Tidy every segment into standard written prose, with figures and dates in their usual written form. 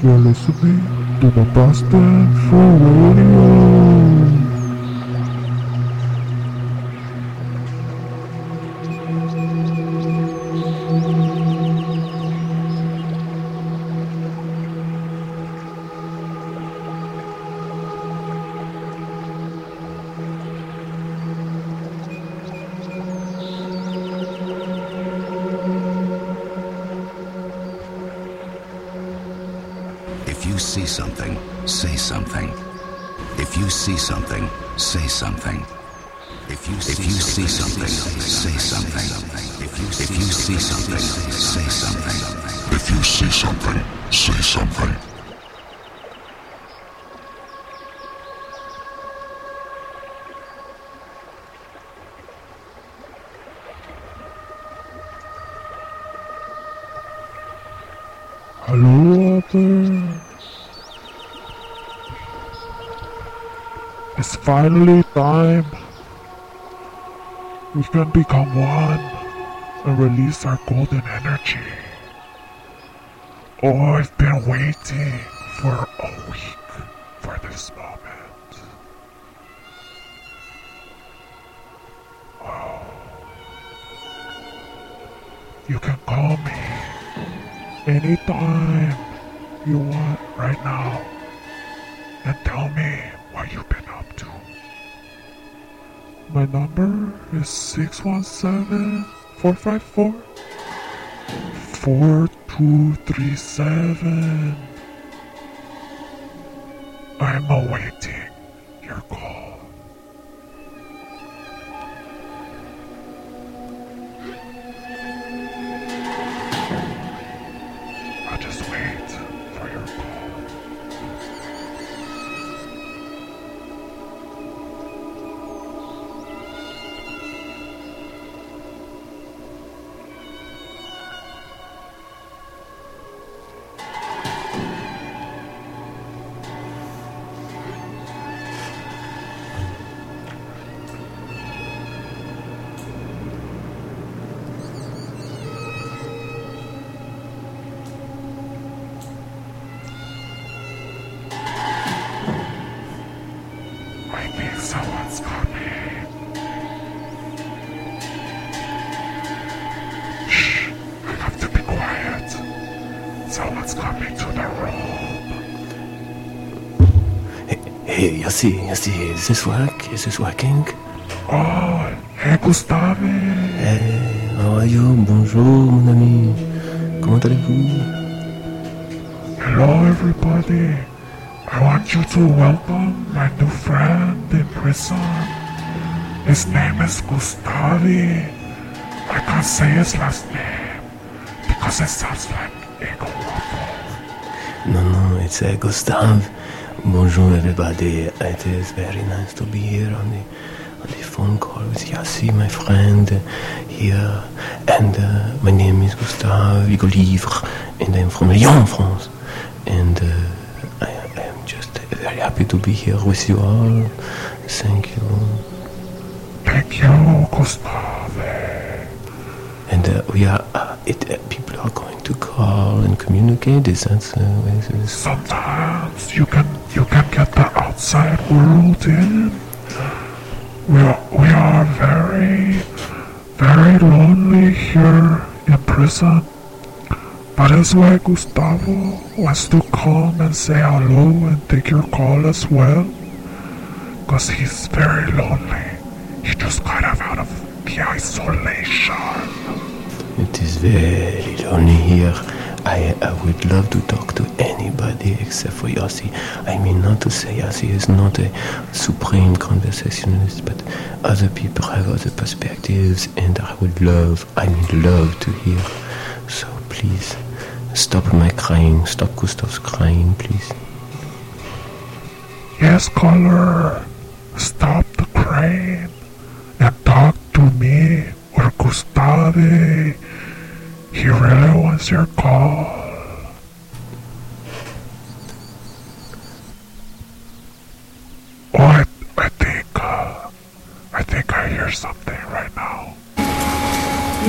You're listening to the Boston for Radio. If you see something, say something. If you see something, say something. If you see something, say something. If you see something, say something. If you see something, say something. Hello out there. It's finally time. We can become one and release our golden energy. Oh, I've been waiting for a week for this moment. Oh. You can call me anytime you want right now and tell me what you've been up to. My number is 617-454-4237. I'm awaiting your call. I'll just wait for your call. I think someone's coming. Shh, I have to be quiet. Someone's coming to the room. Hey, Yossi, is this work? Is this working? Oh, hey Gustave. Hey, how are you? Bonjour, mon ami. Comment allez-vous? Hello everybody. I want you to welcome my new friend in prison. His name is Gustave. I can't say his last name because it sounds like Eagle Waffle. No, it's Gustav. Bonjour, everybody. It is very nice to be here on the phone call with Yossi, my friend, here. And my name is Gustave Vigolivre, and I'm from Lyon, France. And I am just very happy to be here with you all. Thank you. Thank you, Gustave. And people are going to call and communicate. Is that Sometimes you can get the outside world in. We are very, very lonely here in prison. That is why Gustavo wants to come and say hello and take your call as well. Because he's very lonely. He just got out of the isolation. It is very lonely here. I would love to talk to anybody except for Yossi. I mean, not to say Yossi is not a supreme conversationalist, but other people have other perspectives, and I would love to hear. So please, stop my crying. Stop Gustav's crying, please. Yes, caller. Stop the crying and talk to me or Gustave. He really wants your call. Oh, I think I hear something right now.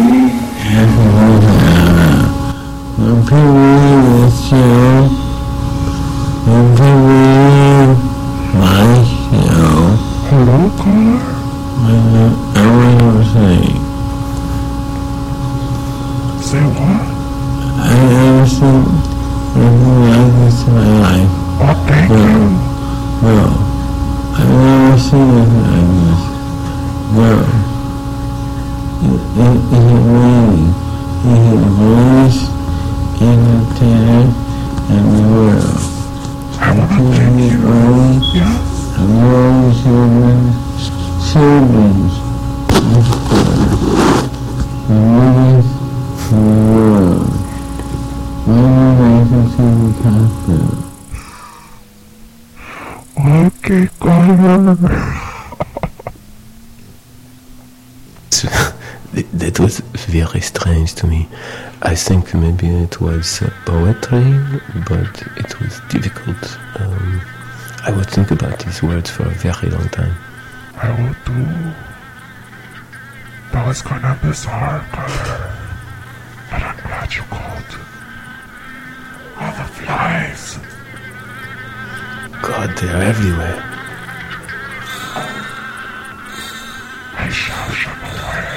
I'm with you. in my life. Oh, thank you. No, I've never seen anything like this. No. Is it raining? Is it voice in the town and the world? I want to thank you. Yes. And all children, children's the biggest in the world. Okay, Connor. That was very strange to me. I think maybe it was poetry, but it was difficult. I would think about these words for a very long time. I will do. That was kind of bizarre, Connor. But I'm glad you called. All the flies. God, they're everywhere. I shall shun away.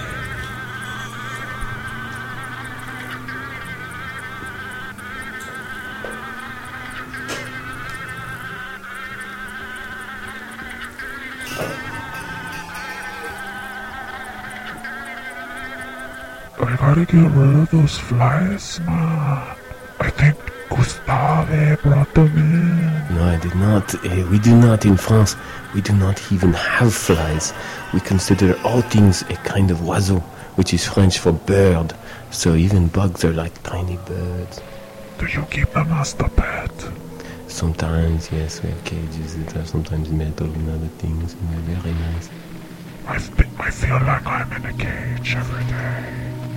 I gotta get rid of those flies, man. I think Gustave brought them in. No, I did not. We do not in France. We do not even have flies. We consider all things a kind of oiseau, which is French for bird. So even bugs are like tiny birds. Do you keep them as the pet? Sometimes, yes, we have cages that are sometimes metal and other things, and they're very nice. I feel like I'm in a cage every day.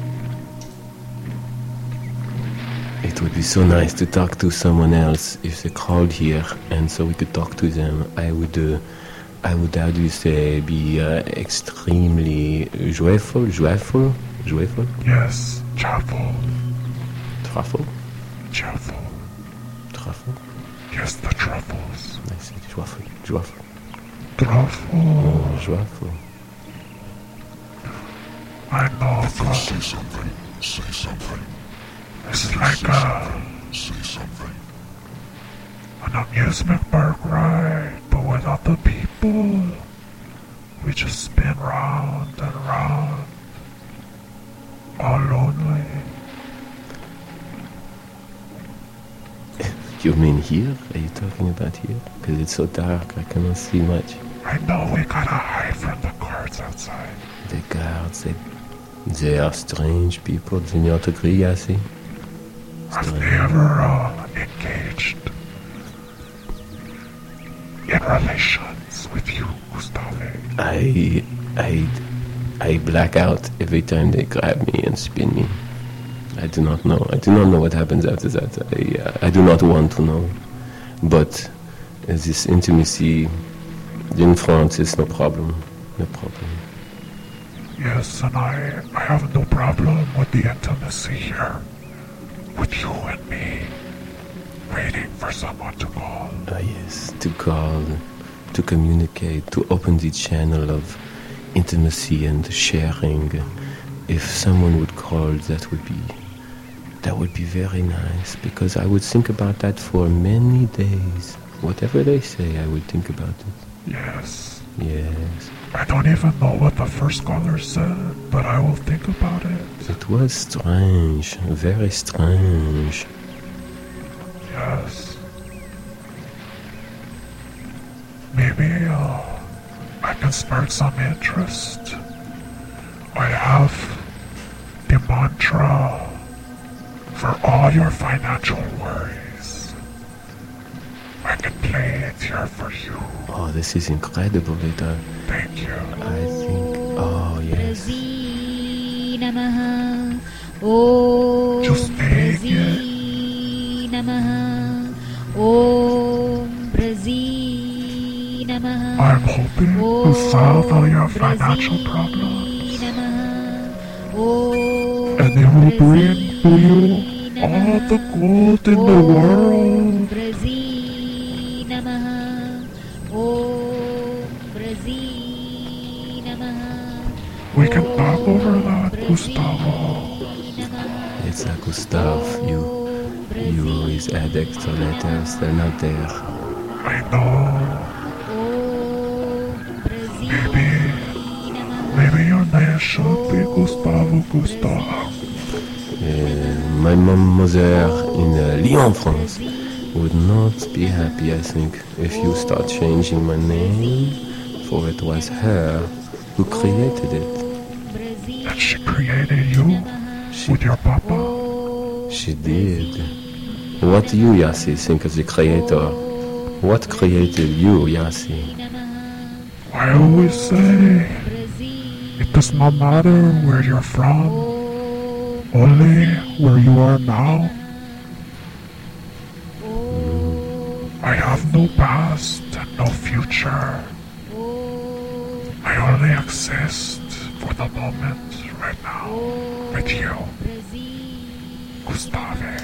It would be so nice to talk to someone else if they called here, and so we could talk to them. I would, how do you say, be extremely joyful? Yes, truffle. Truffle? Truffle. Truffle? Yes, the truffles. I said joyful. Truffle. Oh, joyful. I know, God. Say something. Say something. It's like Say something. an amusement park ride, but without the people. We just spin round and round, all lonely. You mean here? Are you talking about here? Because it's so dark, I cannot see much. I know we gotta hide from the guards outside. The guards, they are strange people. Do you not agree, Yassi? Have they ever engaged in relations with you, Gustave? I black out every time they grab me and spin me. I do not know. I do not know what happens after that. I do not want to know. But this intimacy in France is no problem. No problem. Yes, and I have no problem with the intimacy here. With you and me. Waiting for someone to call. Yes, to call, to communicate, to open the channel of intimacy and sharing. If someone would call, that would be very nice, because I would think about that for many days. Whatever they say, I would think about it. Yes. Yes. I don't even know what the first caller said, but I will think about it. It was strange, very strange. Yes. Maybe I can spark some interest. I have the mantra for all your financial worries. I can play it here for you. Oh, this is incredible, Rita. Thank you. I think, oh yes. Just take it. I'm hoping to solve all your financial problems. And it will bring to you all the gold in the world. We can talk over that, Gustavo. It's Gustave, addicts or letters, they're not there. I know. Maybe your name should be Gustavo Gustav. My mother in Lyon, France, would not be happy, I think, if you start changing my name, for it was her who created it. And she created you with your papa? She did. What do you, Yassi, think of the creator? What created you, Yassi? I always say, it does not matter where you're from, only where you are now. I have no past and no future. I only exist for the moment right now with you, Gustave.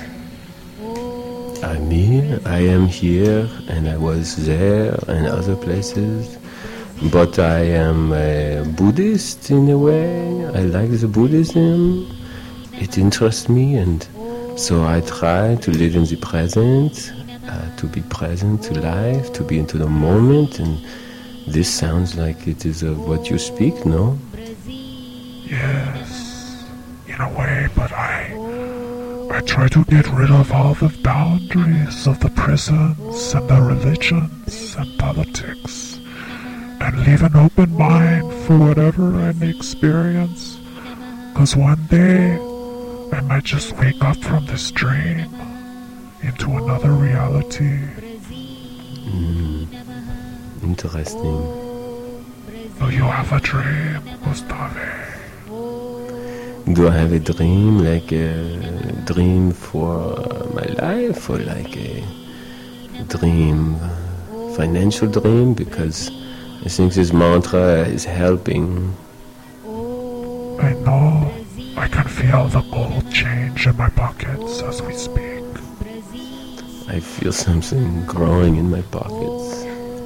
I am here and I was there and other places, but I am a Buddhist in a way. I like the Buddhism. It interests me, and so I try to live in the present, to be present to life, to be into the moment, and this sounds like it is what you speak, no? Yes, in a way, but I try to get rid of all the boundaries of the prisons and the religions and politics, and leave an open mind for whatever I may experience, because one day I might just wake up from this dream into another reality. Interesting. Do you have a dream, Gustave? Do I have a dream, like a dream for my life, or like a dream, financial dream? Because I think this mantra is helping. I know. I can feel the gold change in my pockets as we speak. I feel something growing in my pockets.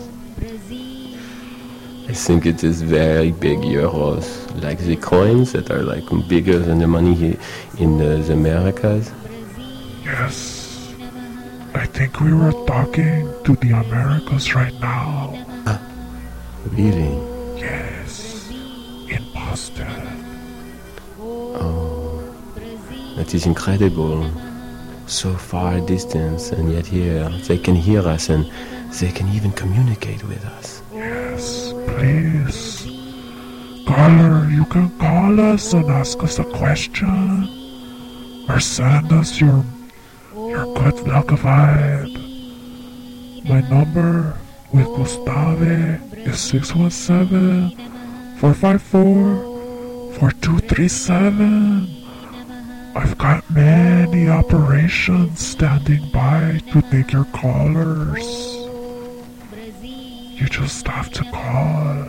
I think it is very big euros, like the coins that are like bigger than the money here in the Americas. Yes, I think we were talking to the Americas right now. Really? Yes, in Boston. Oh, that is incredible. So far distance, and yet here they can hear us and they can even communicate with us. Yes, please. Caller, you can call us and ask us a question, or send us your good luck vibe. My number with Gustave is 617-454-4237. I've got many operations standing by to take your callers. You just have to call.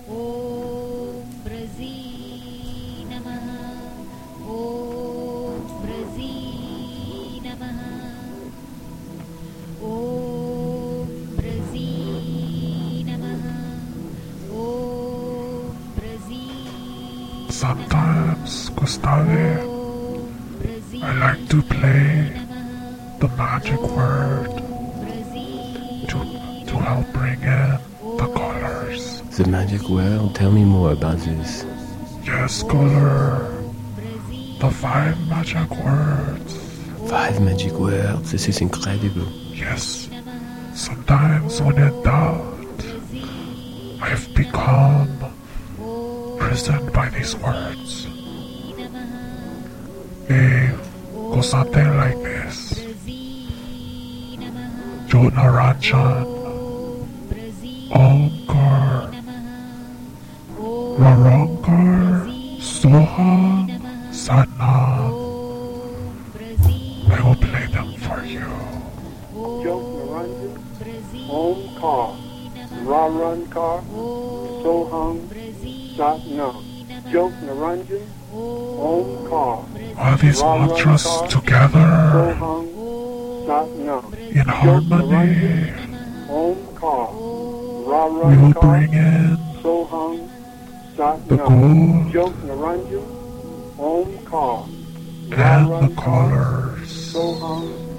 Sometimes, Gustave, I like to play the magic word to help bring in the callers. The magic word? Tell me more about this. Yes, caller. The 5 magic words. 5 magic words? This is incredible. Yes. Sometimes when in doubt, I've become imprisoned by these words. They go something like this. Jotnaranjan, Omkar, Rarankar, Soham, Satnam. I will play them for you. Jotnaranjan, Omkar, Rarankar, Soham, Satnam. Jotnaranjan, Omkar. All these mantras together in harmony, we will bring in the gold and the callers.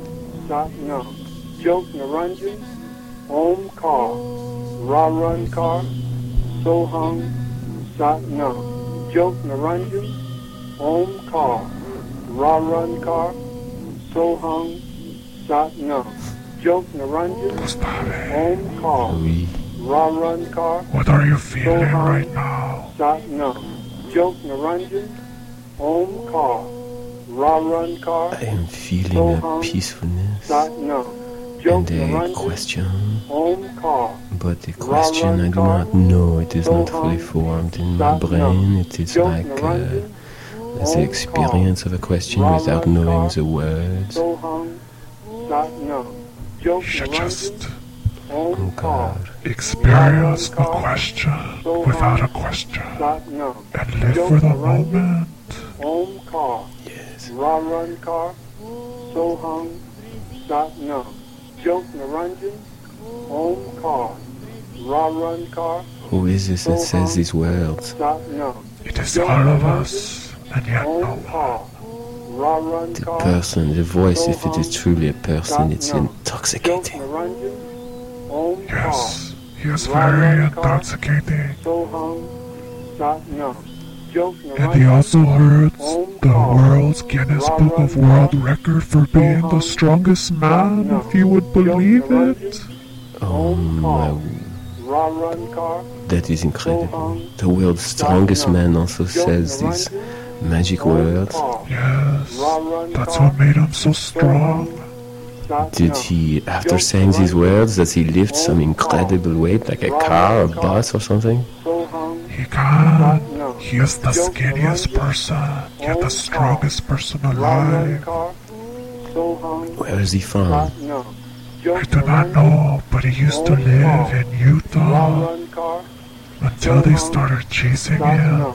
Sat Nam. Jok Naranjan, Om Car, Ra Run Car, So Hung, Sat Nam. Jok Naranjan, Om Car, Ra Run Car, So Hung, Sat Nam. Jok Naranjan, Om Car, Oui. Ra Run Car, What are you feeling right now? Sat Nam. Jok Naranjan, Om Car, Ra Run Car, I am feeling a peacefulness Sat Nam. and Jok a Naranjan, question, Om Car, but the question I do not know. It is not fully formed in my brain. It is like the experience of a question without knowing the words. So Hung, Sat Nam. Jok You should Naranjan, just Oh Om Car, God. experience the question without a question Sat Nam. and live for the moment. Om Car, Yes. Ra Run Car, So Hung, Sat Nam. Jok Naranjan, Om Car, Ra Run Car, Who is this that says these words? Sat Nam. It is all of us, and yet no Om one. Car, Ra Run The Car, person, the voice, if it is truly a person, it's Jok intoxicating. Naranjan, Om Car, Yes, he is very intoxicating. So Hung, Sat Nam. Jok And he Naranjan, also holds the world's Guinness Book of World Record for being the strongest man, if you would believe it. Oh my, Ra Run Car, that is incredible. The world's strongest man also says these magic words. Yes, that's what made him so strong. Did he, after saying these words, does he lift some incredible weight, like a car, a bus or something? He can. He is the skinniest person, yet the strongest person alive. Where is he from? I do not know, but he used to live in Utah until they started chasing him.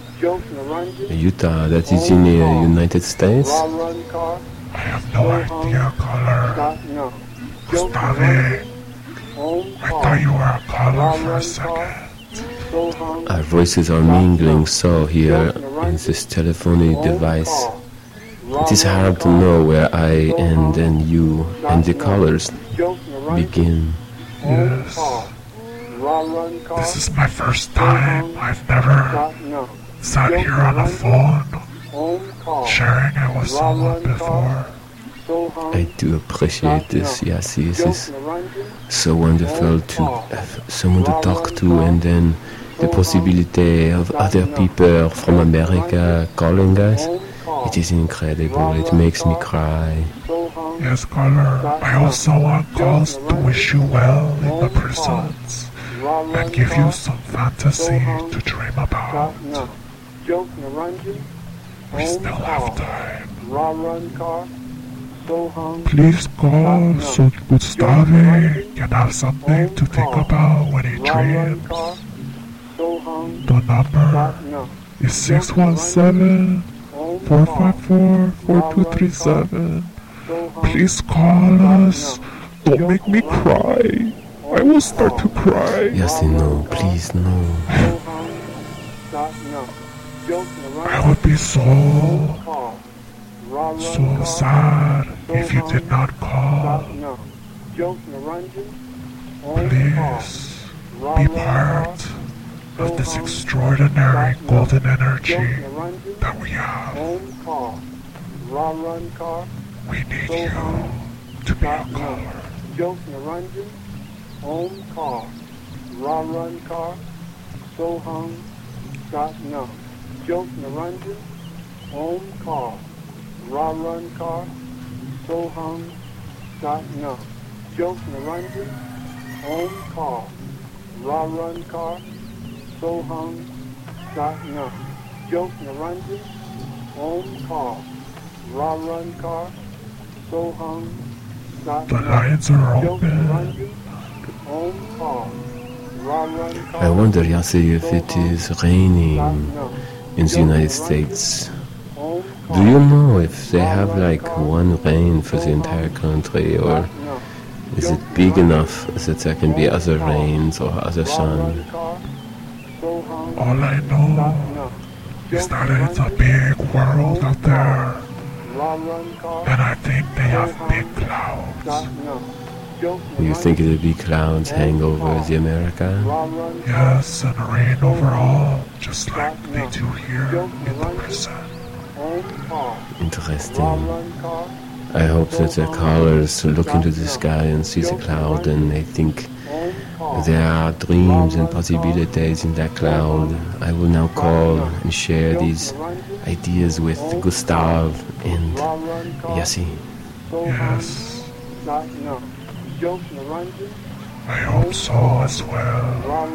Utah, that is in the United States? I have no idea, caller. Gustave, I thought you were a caller for a second. Our voices are mingling so here in this telephony device. It is hard to know where I end and you and the callers begin. Yes, this is my first time. I've never sat here on a phone sharing it with someone before. I do appreciate this, yes, this is so wonderful to have someone to talk to, and then the possibility of other people from America calling us. It is incredible, it makes me cry. Yes, caller, I also want calls to wish you well in the prisons and give you some fantasy to dream about. We still have time. Please call so Gustave can have something to think about when he dreams. The number is 617-454-4237. Please call us. Don't make me cry. I will start to cry. Yes, no, please, no. I would be so sad if you did not call. Please be part of this extraordinary golden energy that we have. We need you to be a caller. Om Car, Ra Run Car, So Hung, Sat Nam. Jok Naranjan, Om Car, Ra Run Car, So Hung, Sat Nam. Jok Naranjan, Om Car, Ra Run Car, So Hung, Sat Nam. Jok Naranjan, Om Car, Ra Run Car, So Hung, Sat The Nam. lines are Jok open. Naranjan, Om Car, Ra Run Car. I wonder, Yassi, if it is raining in the United States. Do you know if they have like one rain for the entire country, or is it big enough that there can be other rains or other sun? All I know is that it's a big world out there, And I think they have big clouds. You think it'll be clouds hang over the America? Yes, and rain overall, just like they do here in the prison. Interesting. I hope that the callers look into the sky and see the cloud and they think there are dreams and possibilities in that cloud. I will now call and share these ideas with Gustav and Yassi. Yes, I hope so as well.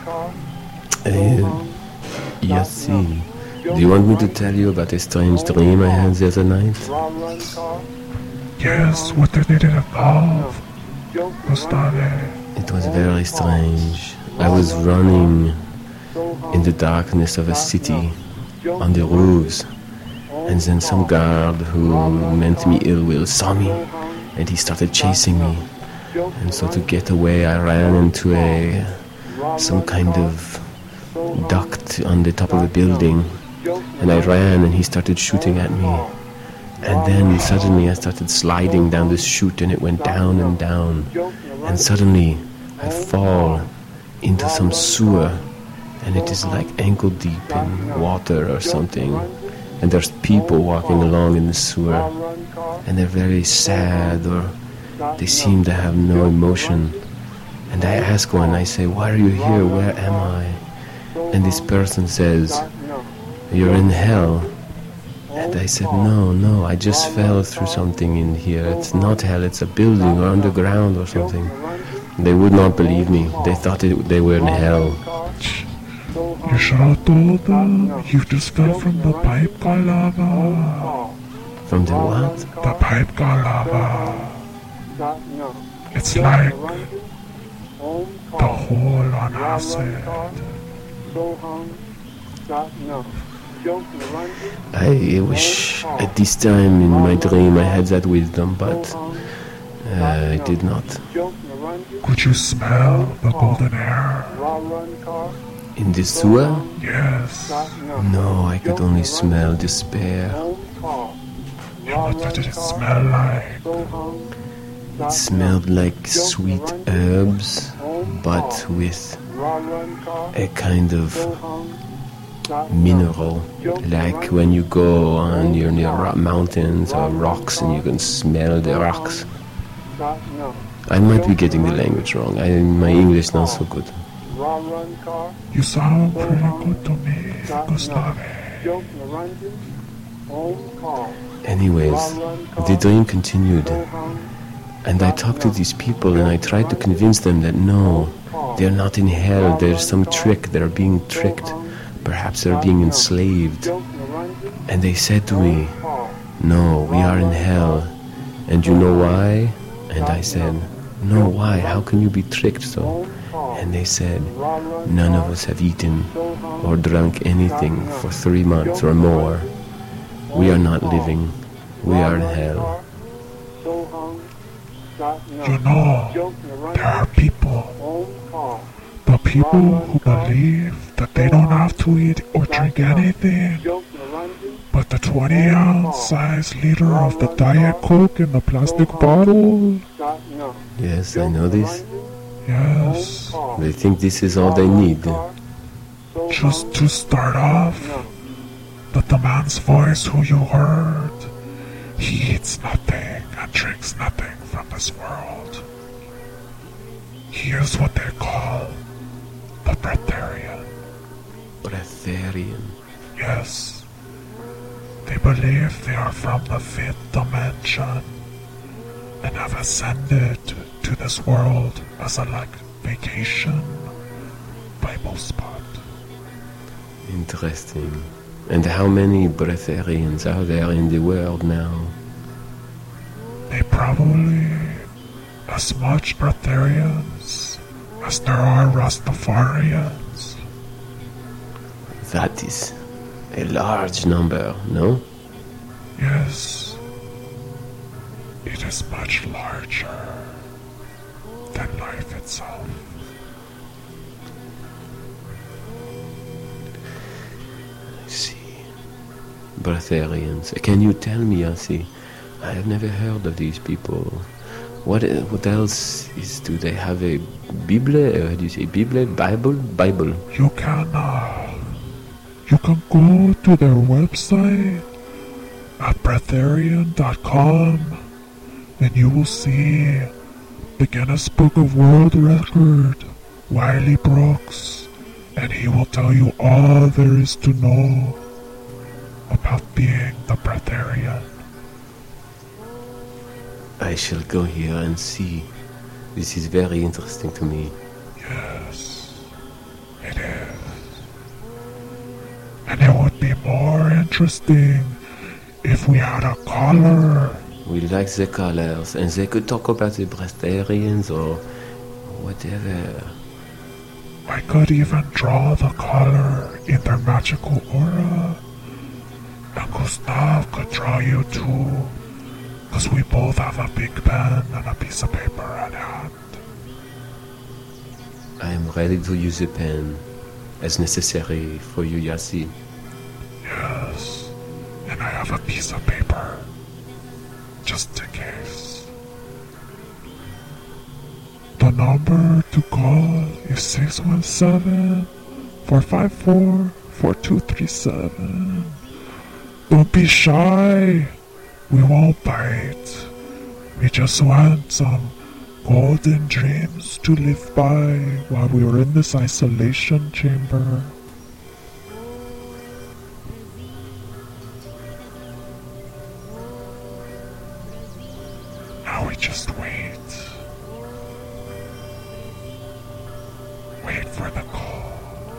Yassi, do you want me to tell you about a strange dream I had the other night? Yes, what did it involve, Gustave? It was very strange. I was running in the darkness of a city on the roofs, and then some guard who meant me ill will saw me, and he started chasing me. And so to get away, I ran into some kind of duct on the top of a building, and I ran, and he started shooting at me. And then suddenly I started sliding down this chute, and it went down and down. And suddenly I fall into some sewer, and it is like ankle deep in water or something. And there's people walking along in the sewer, and they're very sad, or they seem to have no emotion. And I ask one, I say, "Why are you here? Where am I?" And this person says, "You're in hell." And I said, no, I just fell through something in here. It's not hell, it's a building or underground or something. They would not believe me. They thought they were in hell. You should have told them you just fell from the pipe lava. From the what? The pipe lava. It's like the hole on acid. I wish at this time in my dream I had that wisdom, but I did not. Could you smell the golden air? In the sewer? Yes. No, I could only smell despair. What did it smell like? It smelled like sweet herbs, but with a kind of mineral, like when you go on you're near mountains or rocks and you can smell the rocks. I might be getting the language wrong. My English is not so good. You sound pretty good to me, Gustave. Anyways, the dream continued, and I talked to these people and I tried to convince them that no, they're not in hell, there's some trick, they're being tricked. Perhaps they're being enslaved. And they said to me, "No, we are in hell. And you know why?" And I said, "No, why? How can you be tricked so?" And they said, "None of us have eaten or drunk anything for 3 months or more. We are not living. We are in hell." You know, there are people. The people who believe that they don't have to eat or drink anything, but the 20-ounce size liter of the Diet Coke in the plastic bottle. Yes, I know this. Yes. They think this is all they need. Just to start off, the man's voice who you heard, he eats nothing and drinks nothing from this world. He is what they call the Breatharian. Breatharian. Yes. They believe they are from the 5th dimension and have ascended to this world as a vacation Bible spot. Interesting. And how many Breatharians are there in the world now? They probably as much Breatharians as there are Rastafarians. That is a large number, no? Yes. It is much larger than life itself. I see. breatharians. Can you tell me, Yassi? I have never heard of these people. What else do they have a Bible? How do you say Bible? Bible. You can go to their website at breatharian.com and you will see the Guinness Book of World Record, Wiley Brooks, and he will tell you all there is to know about being the breatharian. I shall go here and see. This is very interesting to me. Yes, it is. And it would be more interesting if we had a caller. We like the colors, and they could talk about the breatharians or whatever. I could even draw the caller in their magical aura. And Gustav could draw you too, because we both have a big pen and a piece of paper at hand. I am ready to use a pen as necessary for you, Yassi. Yes, and I have a piece of paper, just in case. The number to call is 617-454-4237. Don't be shy. We won't bite. We just want some golden dreams to live by while we were in this isolation chamber. Now we just wait. Wait for the call.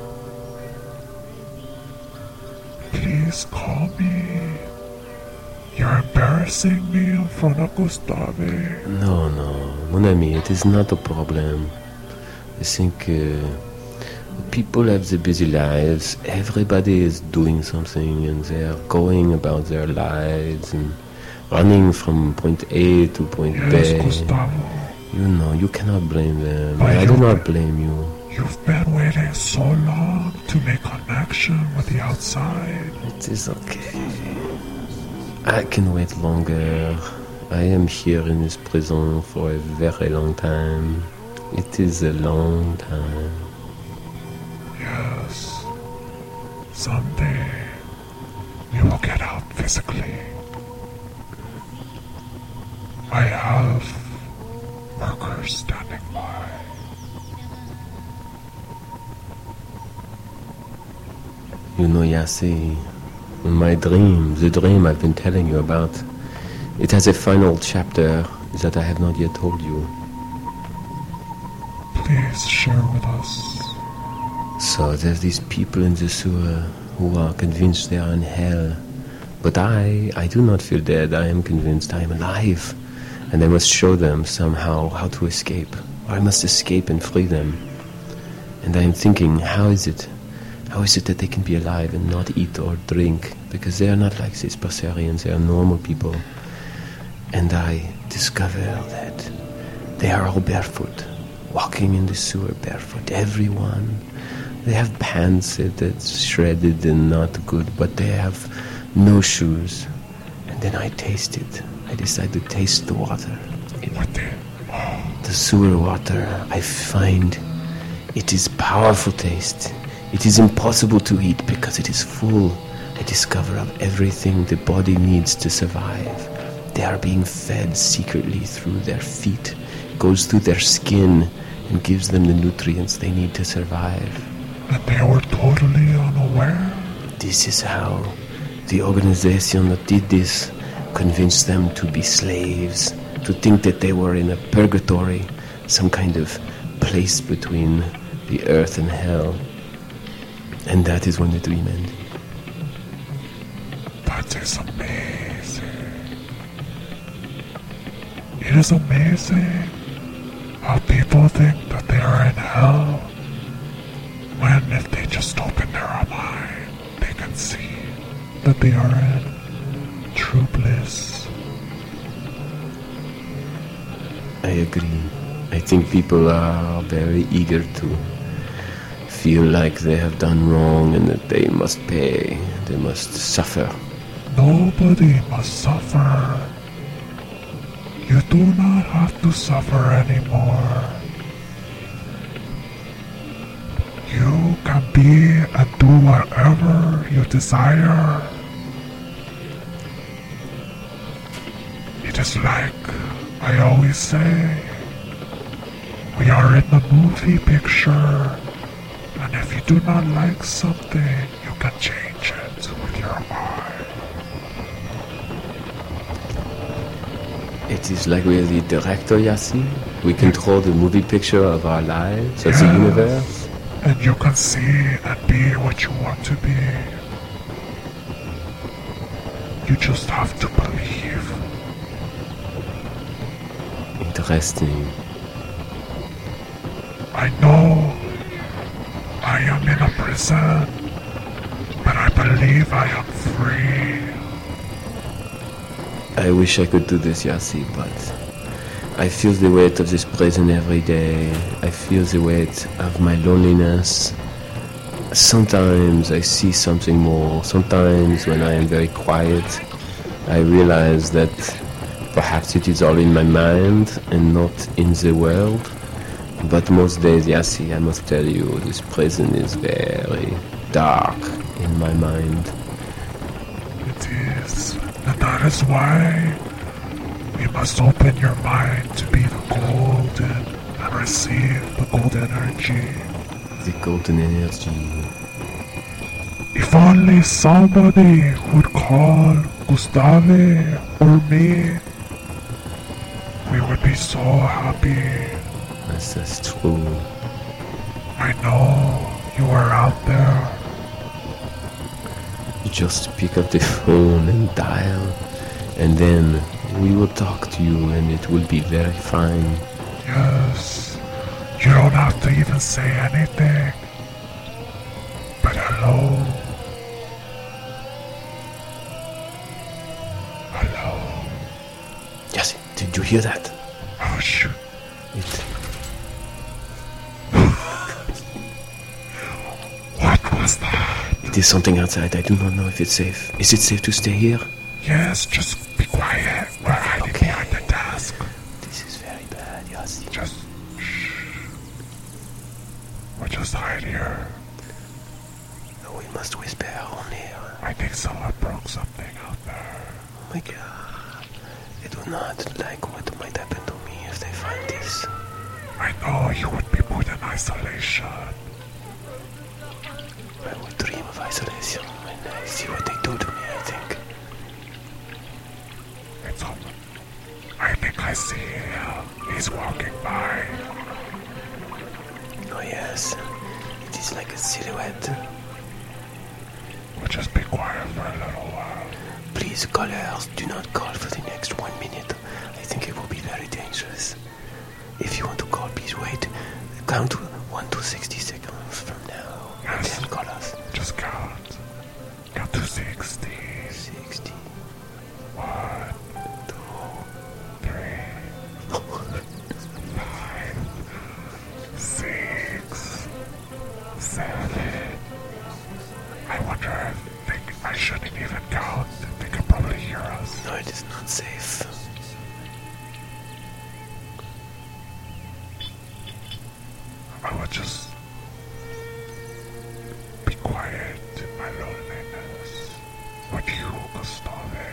Please call me. You're embarrassing me in front of Gustave. No, mon ami, it is not a problem. I think people have the busy lives. Everybody is doing something and they are going about their lives and running from point A to point B. Yes, Gustavo. You know, you cannot blame them. But I do not blame you. You've been waiting so long to make connection with the outside. It is okay. I can wait longer. I am here in this prison for a very long time. It is a long time. Yes. Someday we will get out physically. I have workers standing by. You know, Yassi, my dream, the dream I've been telling you about, it has a final chapter that I have not yet told you. Please share with us. So there's these people in the sewer who are convinced they are in hell. But I do not feel dead. I am convinced I am alive. And I must show them somehow how to escape. Or I must escape and free them. And I am thinking, how is it? How is it that they can be alive and not eat or drink? Because they are not like these Breatharians, they are normal people. And I discover that they are all barefoot, walking in the sewer barefoot, everyone. They have pants that's shredded and not good, but they have no shoes. And then I taste it. I decide to taste the water. The sewer water, I find it is powerful taste. It is impossible to eat because it is full, I discover, of everything the body needs to survive. They are being fed secretly through their feet, goes through their skin and gives them the nutrients they need to survive. And they were totally unaware? This is how the organization that did this convinced them to be slaves, to think that they were in a purgatory, some kind of place between the earth and hell. And that is when the dream ended. That is amazing. It is amazing how people think that they are in hell, when if they just open their mind, they can see that they are in true bliss. I agree. I think people are very eager to feel like they have done wrong and that they must pay, they must suffer. nobody must suffer. You do not have to suffer anymore. You can be and do whatever you desire. It is like I always say, we are in the movie picture, and if you do not like something, you can change it with your eye. It is like we are the director, Yassi. We control the movie picture of our lives, of the universe. And you can see and be what you want to be. You just have to believe. Interesting. I know I am in a prison, but I believe I am free. I wish I could do this, Yassi, but I feel the weight of this prison every day. I feel the weight of my loneliness. Sometimes I see something more. Sometimes when I am very quiet, I realize that perhaps it is all in my mind and not in the world. But most days, Yassi, I must tell you, this prison is very dark in my mind. It is, and that is why you must open your mind to be the golden and receive the golden energy. The golden energy. If only somebody would call Gustave or me, we would be so happy. That's true. I know you are out there. Just pick up the phone and dial, and then we will talk to you and it will be very fine. Yes, you don't have to even say anything. But hello. Hello. Yes, did you hear that? Oh shoot. What was that? It is something outside. I do not know if it's safe. Is it safe to stay here? Yes, just be quiet. We're hiding behind the desk. This is very bad, Yassi. Just shh. We'll just hide here. No, we must whisper only. I think someone broke something out there. Oh my god. I do not like what might happen to me if they find this. I know you would be put in isolation. I would dream of isolation when I see what they do to me, I think. It's open. I think I see him. He's walking by. Oh yes, it is like a silhouette. We'll just be quiet for a little while. Please, callers, do not call for the next 1 minute. I think it will be very dangerous. If you want to call, please wait. Count 1 to 60 seconds from now. Yes. And then call us. Just count. Count to 60. 60. 1, 2, 3, 5, 6, 7. I wonder if I shouldn't even count. They could probably hear us. No, it is not safe. I would just be quiet in my loneliness with you, Gustave.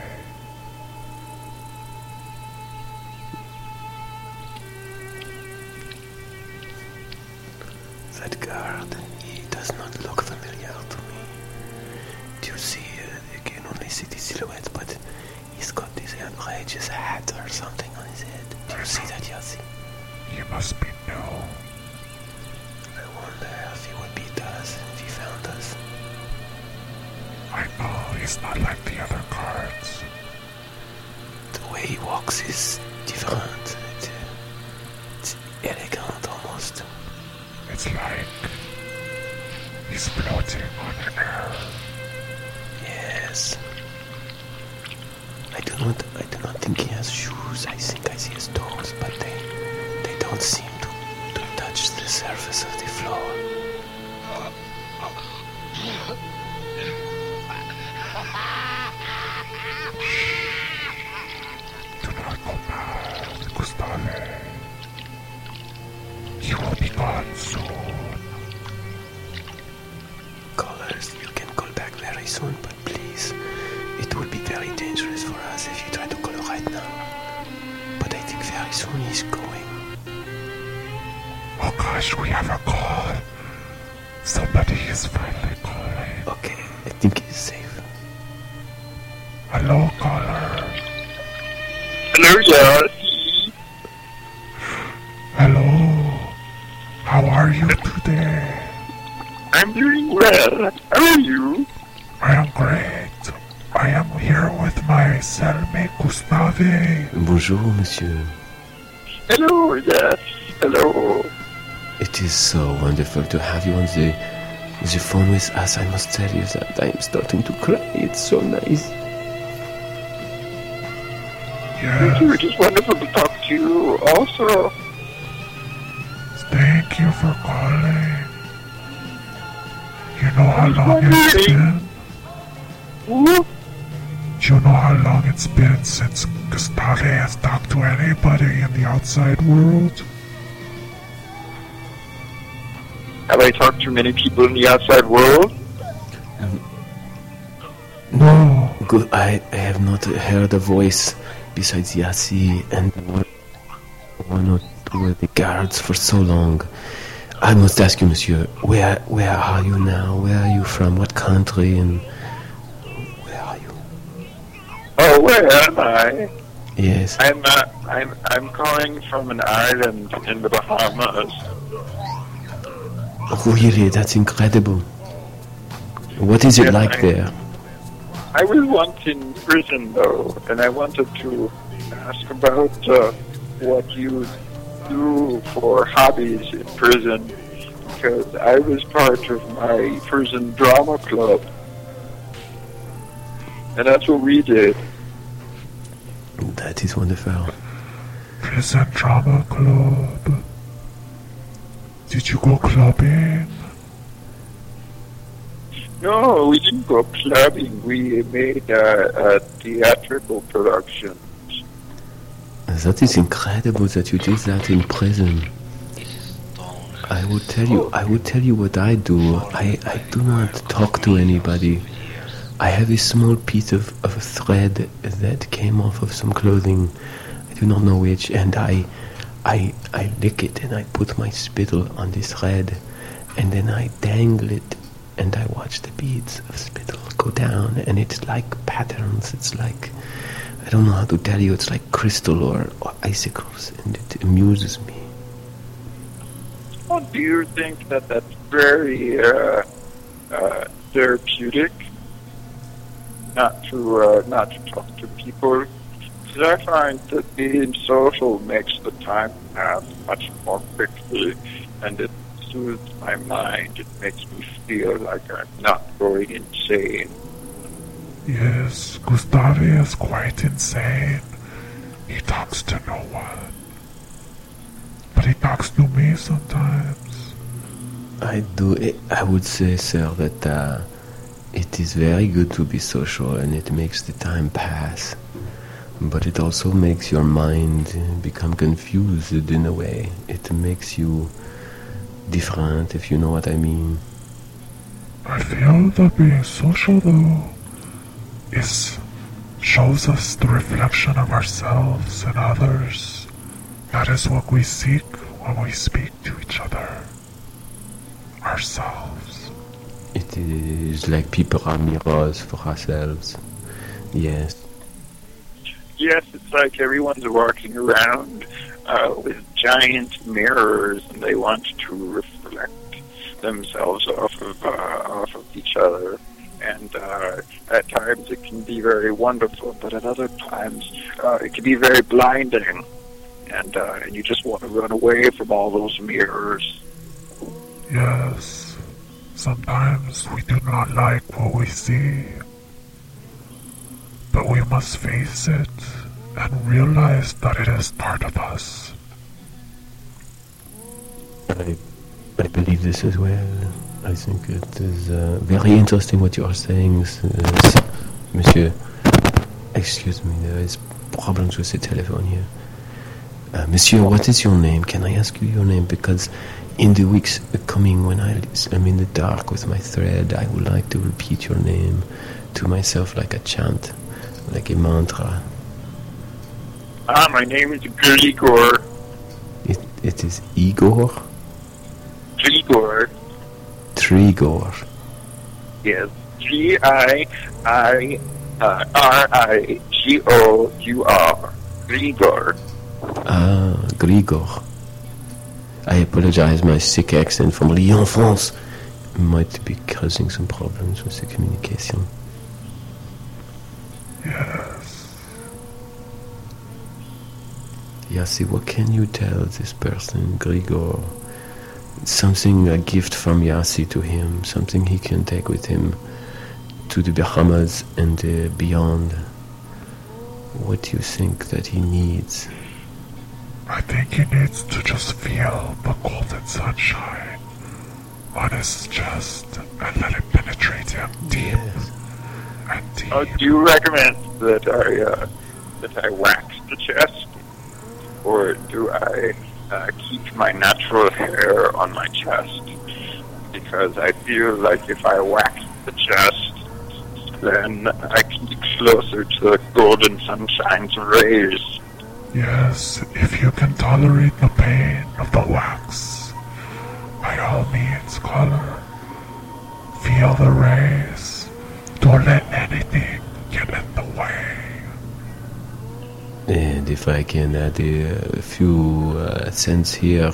That guard, he does not look familiar to me. Do you see, you can only see the silhouette, but he's got this outrageous hat or something on his head. Do you see that, Yassi? He must be new. I wonder if he would beat us if he found us. I know he's not like the other guards. The way he walks is different. It's elegant almost. It's like he's floating on air. Yes. I do not think he has shoes. I think I see his toes, but they don't seem to touch the surface of the floor. Gustave. He will be gone soon. Callers, you can call back very soon, but please, it will be very dangerous for us if you try to call right now. But I think very soon he's going. Oh gosh, we have a call. Somebody is finally calling. Okay, I think he's safe. Hello, caller. Hello, yes. Hello. How are you today? I'm doing well. How are you? I am great. I am here with my cellmate Gustave. Bonjour, monsieur. Hello, yes. Hello. It is so wonderful to have you on the phone with us. I must tell you that I am starting to cry. It's so nice. Thank you. Yes. It is wonderful to talk to you also. Thank you for calling. You know how long it's been? Ooh. Do you know how long it's been since Gustave has talked to anybody in the outside world? Have I talked to many people in the outside world? No. Good. I have not heard a voice besides Yassi and one or two of the guards for so long. I must ask you, monsieur, where are you now? Where are you from? What country? And where are you? Oh, where am I? Yes. I'm calling from an island in the Bahamas. Really, that's incredible. What is it Yes, like there? I was once in prison, though, and I wanted to ask about what you do for hobbies in prison, because I was part of my prison drama club, and that's what we did. That is wonderful. Prison Drama Club. Did you go clubbing? No, we didn't go clubbing. We made a theatrical production. That is incredible that you did that in prison. I will tell you what I do. I do not talk to anybody. I have a small piece of thread that came off of some clothing. I do not know which, and I lick it and I put my spittle on this thread, and then I dangle it and I watch the beads of spittle go down, and it's like patterns. It's like, I don't know how to tell you, it's like crystal or icicles, and it amuses me. Well, do you think that that's very therapeutic? Not to talk to people? Because I find that being social makes the time pass much more quickly, and it soothes my mind. It makes me feel like I'm not going insane. Yes, Gustave is quite insane. He talks to no one. But he talks to me sometimes. I would say, sir, that it is very good to be social, and it makes the time pass. But it also makes your mind become confused in a way. It makes you different, if you know what I mean. I feel that being social, though, shows us the reflection of ourselves and others. That is what we seek when we speak to each other. Ourselves. It is like people are mirrors for ourselves. Yes. Yes, it's like everyone's walking around with giant mirrors, and they want to reflect themselves off of each other. And at times it can be very wonderful, but at other times it can be very blinding, and you just want to run away from all those mirrors. Yes. Sometimes we do not like what we see. But we must face it and realize that it is part of us. I believe this as well. I think it is very interesting what you are saying, monsieur. Excuse me, there is problems with the telephone here. Monsieur, what is your name? Can I ask you your name? Because in the weeks coming, when I'm in the dark with my thread, I would like to repeat your name to myself like a chant, like a mantra. My name is Grigor. It is Igor? Grigor. Trigor. Yes. Grigor. Grigor. Ah, Grigor. I apologize, my sick accent from Lyon, France might be causing some problems with the communication. Yes. Yassi, what can you tell this person, Grigor? Something, a gift from Yassi to him, something he can take with him to the Bahamas and beyond. What do you think that he needs? I think he needs to just feel the golden sunshine on his chest and let it penetrate him deep and deep. Do you recommend that I wax the chest, or do I keep my natural hair on my chest? Because I feel like if I wax the chest, then I can be closer to the golden sunshine's rays. Yes, if you can tolerate the pain of the wax, by all means, caller, feel the rays. Don't let anything get in the way. And if I can add a few cents here,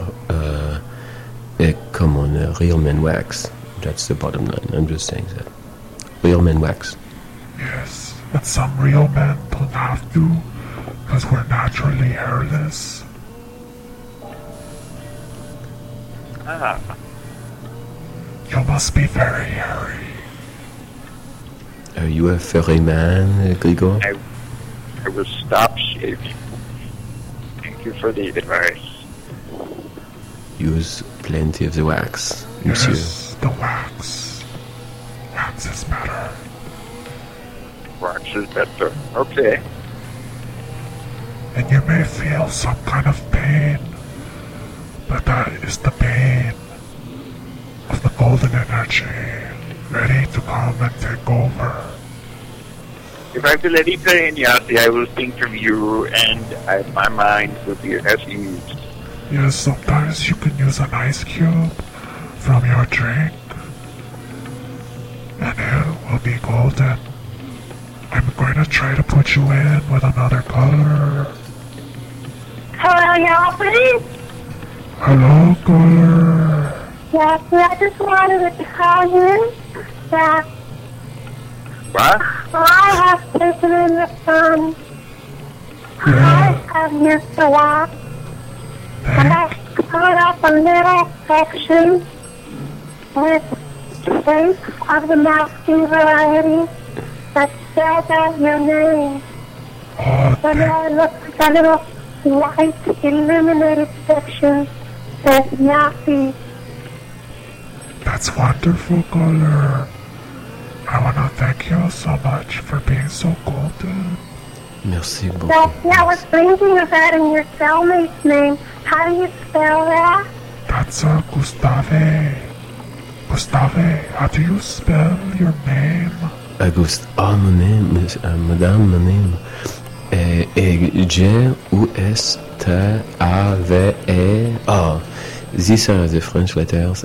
come on, real men wax. That's the bottom line. I'm just saying that. Real men wax. Yes, but some real men don't have to, because we're naturally hairless. You must be very hairy. Are you a furry man, Grigor? I will stop shaving. Thank you for the advice. Use plenty of the wax, monsieur. Yes, the wax. Wax is better. Wax is better. Okay. And you may feel some kind of pain, but that is the pain of the golden energy, ready to come and take over. If I feel any pain, Yassi, I will think of you, and my mind will be at ease. Yes, sometimes you can use an ice cube from your drink, and it will be golden. I'm going to try to put you in with another color. Hello, y'all, Hello, caller. Yes, I just wanted to tell you that What? I have taken in the sun. I have used the wax, and I cut up a little section with the shape of the masking variety that spells out your name. And I look at a little white illuminated section that Yassi. That's wonderful, caller. I want to thank you so much for being so golden. Merci beaucoup. So, I was thinking of adding your cellmate's name. How do you spell that? That's Gustave. Gustave, how do you spell your name? Auguste, mon name is, madame, my name. G-U-S-T-A-V-E. Oh, these are the French letters.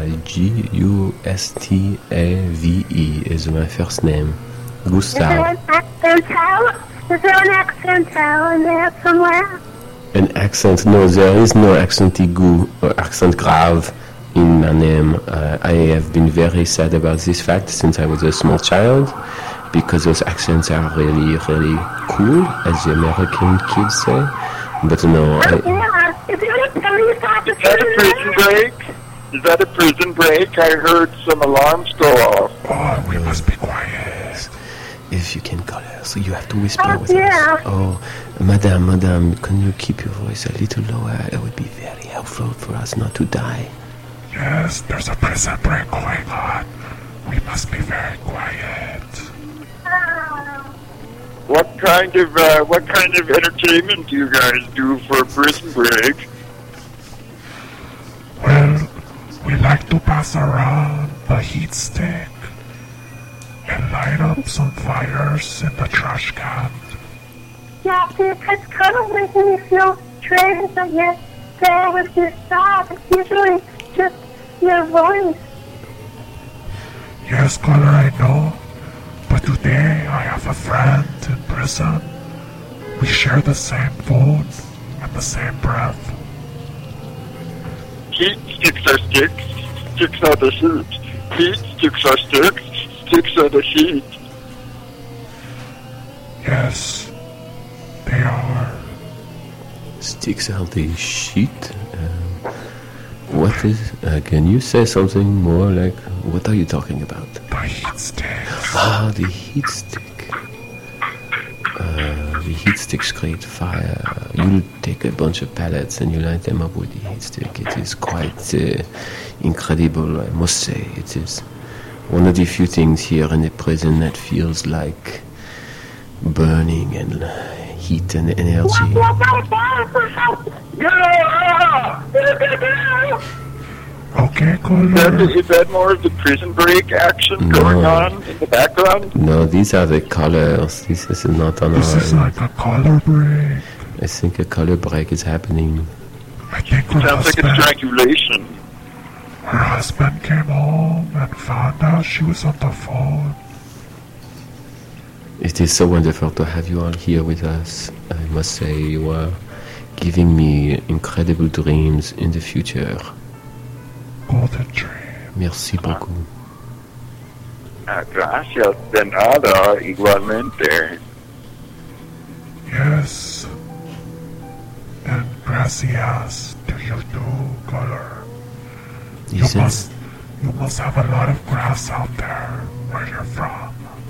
G-U-S-T-A-V-E is my first name. Gustave. Is there an accental in there somewhere? An accent? No, there is no accent aigu or accent grave in my name. I have been very sad about this fact since I was a small child, because those accents are really, really cool, as the American kids say. But no, Is there a police officer Is that a prison break? Is that a prison break? I heard some alarms go off. Oh, we must be quiet. if you can call us, you have to whisper with yeah. us. Oh, madame, can you keep your voice a little lower? It would be very helpful for us not to die. Yes, there's a prison break going on. We must be very quiet. What kind of entertainment do you guys do for Prison Break? Well, we like to pass around the heat stick and light up some fires in the trash can. Yeah, it's kind of making me feel strange that you're there with your dog. It's usually just your voice. Yes, caller, I know. But today I have a friend in prison. We share the same phone and the same breath. Heat sticks are sticks, sticks are the heat. Heat sticks are sticks, sticks are the heat. Yes, they are. Sticks are the sheet. What is? Can you say something more? Like, what are you talking about? The heat sticks. Ah, the heat stick. The heat sticks create fire. You take a bunch of pellets and you light them up with the heat stick. It is quite incredible, I must say. It is one of the few things here in the prison that feels like burning and heat and energy. Okay, caller. Is that more of the Prison Break action going on in the background? No, these are the colors. This is not on This is like a color break. I think a color break is happening. I think her Sounds like a husband, strangulation. her husband came home and found out she was on the phone. It is so wonderful to have you all here with us. I must say you are giving me incredible dreams in the future. Golden dream. Merci beaucoup. Gracias de nada, igualmente. Yes. And gracias to you too, caller. You said, You must have a lot of grass out there where you're from.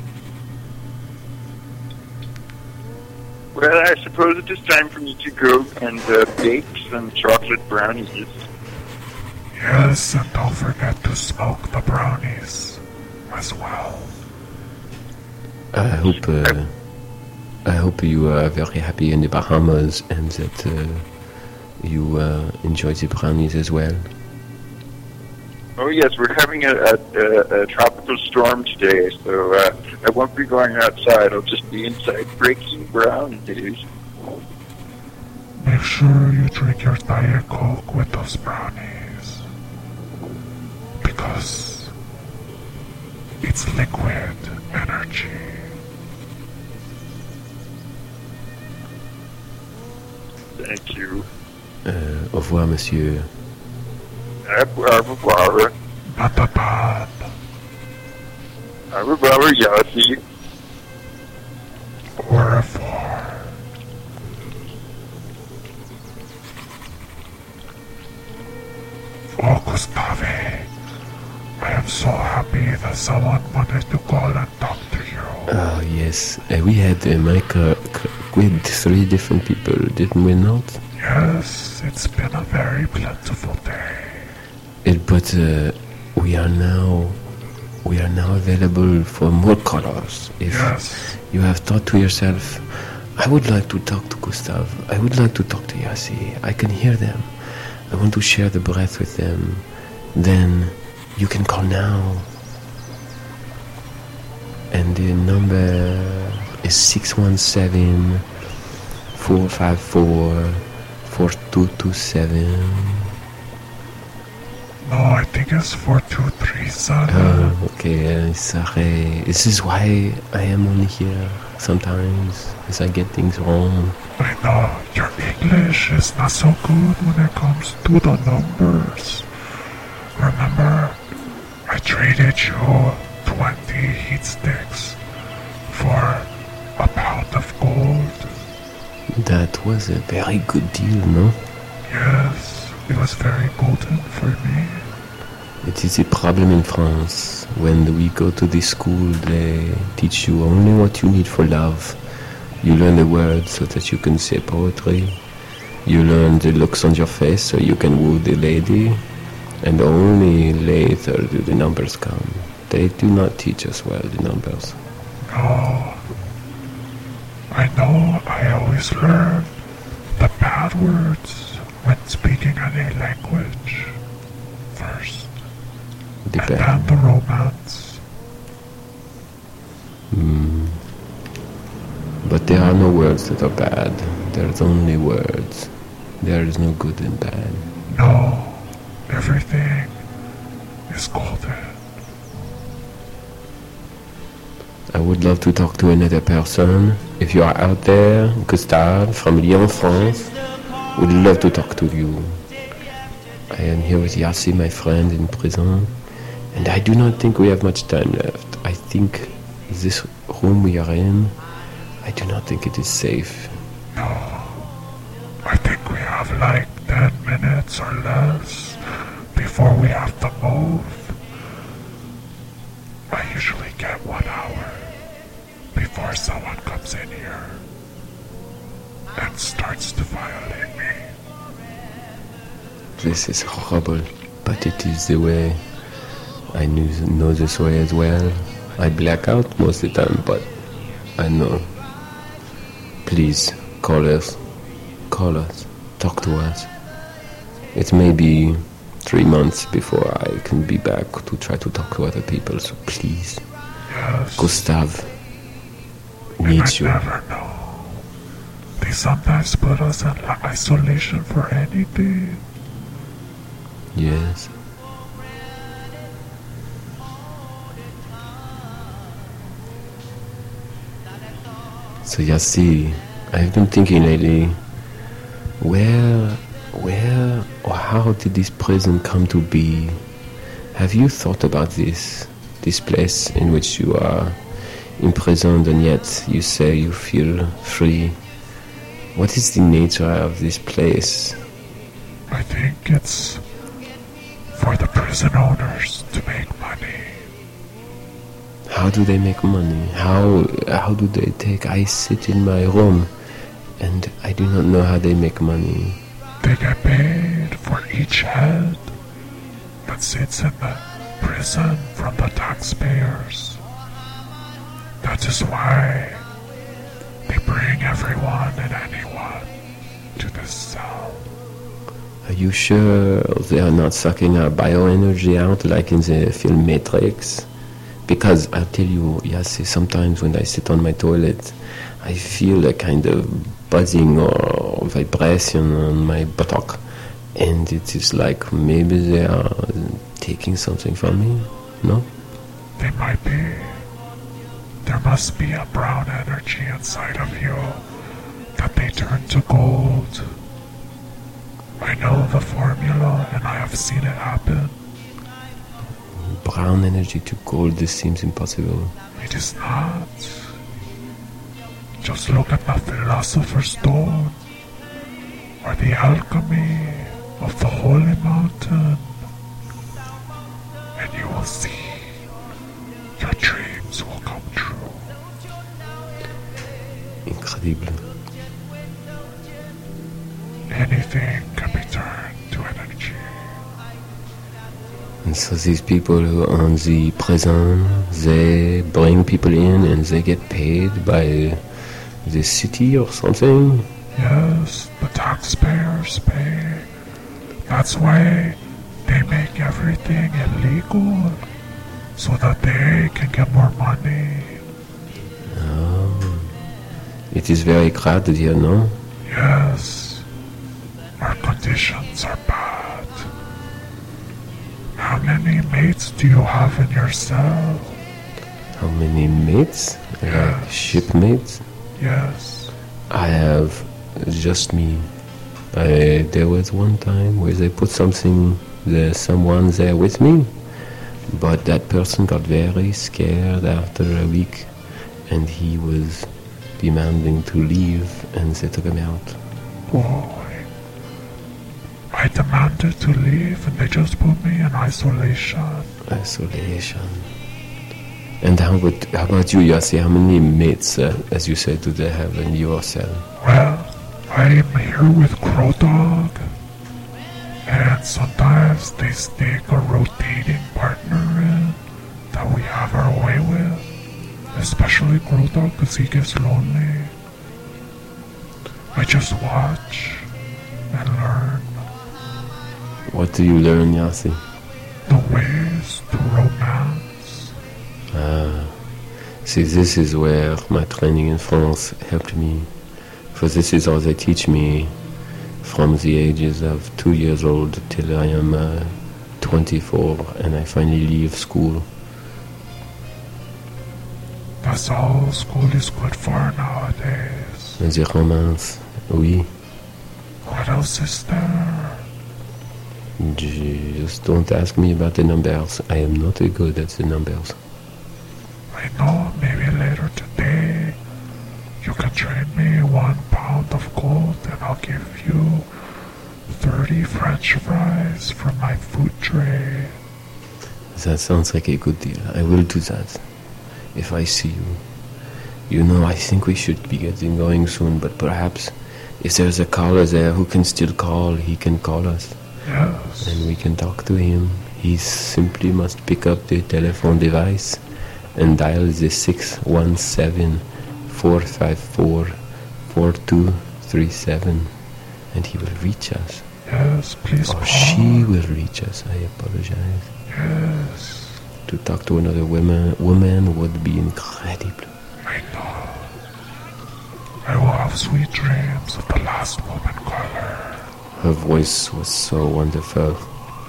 Well, I suppose it is time for me to go and bake some chocolate brownies. Yes, and don't forget to smoke the brownies as well. I hope you are very happy in the Bahamas and that you enjoy the brownies as well. Oh yes, we're having a tropical storm today, so I won't be going outside. I'll just be inside breaking brownies. Make sure you drink your Diet Coke with those brownies. Because it's liquid energy. Thank you. Au revoir, monsieur. Au revoir. Matapad. Au revoir, Yossi. Au revoir. Oh, Gustave, I am so happy that someone wanted to call and talk to you. Oh, yes. We had with 3 different people, didn't we not? Yes, it's been a very plentiful day. But we are now available for more colors. If Yes. you have thought to yourself, I would like to talk to Gustav, I would like to talk to Yassi, I can hear them, I want to share the breath with them, then you can call now. And the number is 617-454-4227. No, I think it's 4237. Oh, okay, sorry. This is why I am only here sometimes, as I get things wrong. I know your English is not so good when it comes to the numbers. Remember, I traded you 20 heat sticks for a pound of gold. That was a very good deal, no? Yes, it was very golden for me. It is a problem in France. When we go to the school, they teach you only what you need for love. You learn the words so that you can say poetry. You learn the looks on your face so you can woo the lady. And only later do the numbers come. They do not teach us well, the numbers. No. I know I always learn the bad words when speaking any language first, and then the romance. But there are no words that are bad. There's only words. There is no good and bad. No, everything is golden. I would love to talk to another person. If you are out there, Gustave from Lyon, France, would love to talk to you. I am here with Yassi, my friend, in prison, and I do not think we have much time left. I think this room we are in, I do not think it is safe. No, I think we have like 10 minutes or less before we have to move. I usually get 1 hour before someone comes in here and starts to violate me. This is horrible, but it is the way. I know this way as well. I black out most of the time, but I know. Please, call us, talk to us. It may be 3 months before I can be back to try to talk to other people, so please. Yes. Gustave needs you. I never know. They sometimes put us in isolation for anything. Yes. So Yassi, I've been thinking lately, where or how did this prison come to be? Have you thought about this place in which you are imprisoned and yet you say you feel free? What is the nature of this place? I think it's for the prison owners to make money. How do they make money? How do they take? I sit in my room and I do not know how they make money. They get paid for each head that sits in the prison from the taxpayers. That is why they bring everyone and anyone to this cell. Are you sure they are not sucking our bioenergy out like in the film Matrix? Because I'll tell you, yes, sometimes when I sit on my toilet, I feel a kind of buzzing or vibration on my buttock. And it is like maybe they are taking something from me, no? They might be. There must be a brown energy inside of you that they turn to gold. I know the formula and I have seen it happen. Brown energy to gold, this seems impossible. It is not. Just look at the Philosopher's Stone or the alchemy of the Holy Mountain and you will see your dreams will come true. Incredible. Anything can be turned to energy. And so these people who own the prison, they bring people in and they get paid by the city or something? Yes, the taxpayers pay. That's why they make everything illegal, so that they can get more money. It is very crowded here, no? Yes, our conditions are bad. How many mates do you have in your cell? How many mates? Like Yes. shipmates? Yes. I have just me. There was one time where they put someone there with me, but that person got very scared after a week and he was demanding to leave and they took him out. Boy, I demanded to leave and they just put me in isolation. Isolation. And how about you, Yassi? How many mates, as you said, do they have in your cell? Well, I am here with Crow Dog, and sometimes they stick a rotating partner in that we have our way with, especially Crow Dog because he gets lonely. I just watch and learn What do you learn, Yassi? the ways to romance. See, this is where my training in France helped me. For this is all they teach me from the ages of 2 years old till I am 24 and I finally leave school. That's all school is good for nowadays. The romance, oui. What else is there? Just don't ask me about the numbers. I am not good at the numbers. I know, maybe later today you can trade me 1 pound of gold and I'll give you 30 French fries from my food tray. That sounds like a good deal. I will do that. If I see you. You know, I think we should be getting going soon, but perhaps if there's a caller there who can still call, he can call us. Yes. And we can talk to him. He simply must pick up the telephone device and dial the 617-454-4237 and he will reach us. Yes, please Or call. she will reach us. I apologize. Yes. To talk to another woman would be incredible. I know. I will have sweet dreams of the last woman caller. Her voice was so wonderful.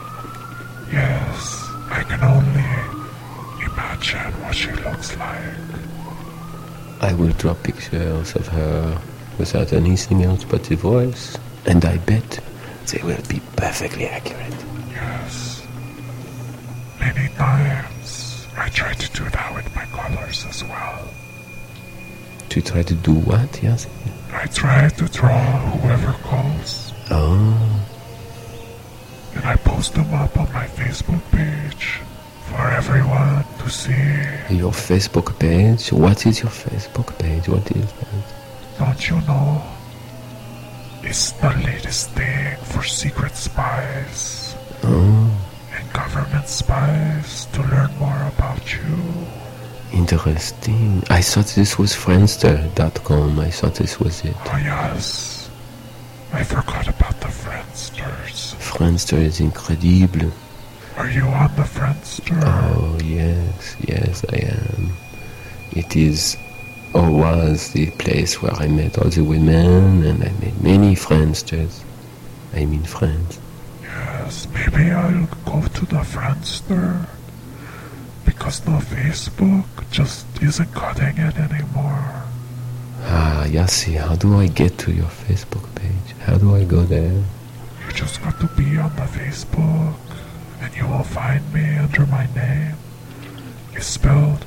Yes, I can only imagine what she looks like. I will draw pictures of her without anything else but the voice, and I bet they will be perfectly accurate. Yes. Many times I try to do that with my colors as well. To try to do what, Yassi? I try to draw whoever calls, Oh, and I post them up on my Facebook page for everyone to see. your Facebook page? What is your Facebook page? What is that? Don't you know? It's the latest thing for secret spies Oh, and government spies to learn more about you. interesting. I thought this was Friendster.com. I thought this was it. Oh yes, I forgot about the Friendsters. Friendster is incredible. Are you on the Friendster? Oh, yes, I am. It is, or was, the place where I met all the women, and I made many friendsters. I mean friends. Yes, maybe I'll go to the Friendster. Because the Facebook just isn't cutting it anymore. Ah, Yassi, how do I get to your Facebook page? How do I go there? You just got to be on the Facebook, and you will find me under my name. It's spelled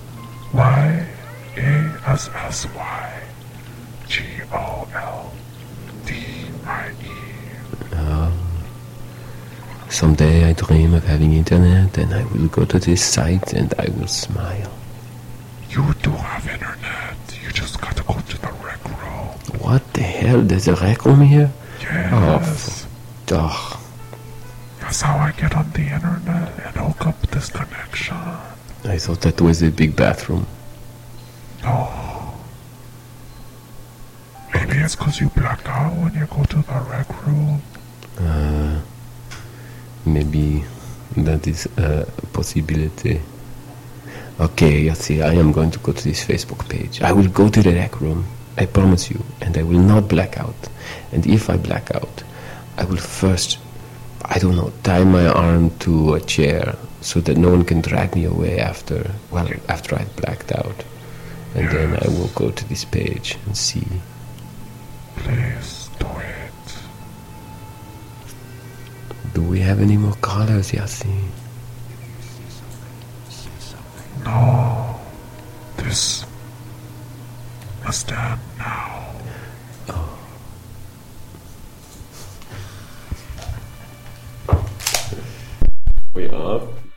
YASSYGOLDIE. Someday I dream of having internet, and I will go to this site, and I will smile. You do have internet. You just got to go to the rec room. What the hell? There's a rec room here? Yes. Ugh. That's how I get on the internet and hook up this connection. I thought that was a big bathroom. No. Maybe it's because you black out when you go to the rec room. Maybe that is a possibility. Okay, Yassi, I am going to go to this Facebook page. I will go to the rec room, I promise you, and I will not black out. And if I black out, I will first, I don't know, tie my arm to a chair so that no one can drag me away after I've blacked out. And then I will go to this page and see. Please do it. Do we have any more callers, Yassi? No. This must end now. We are.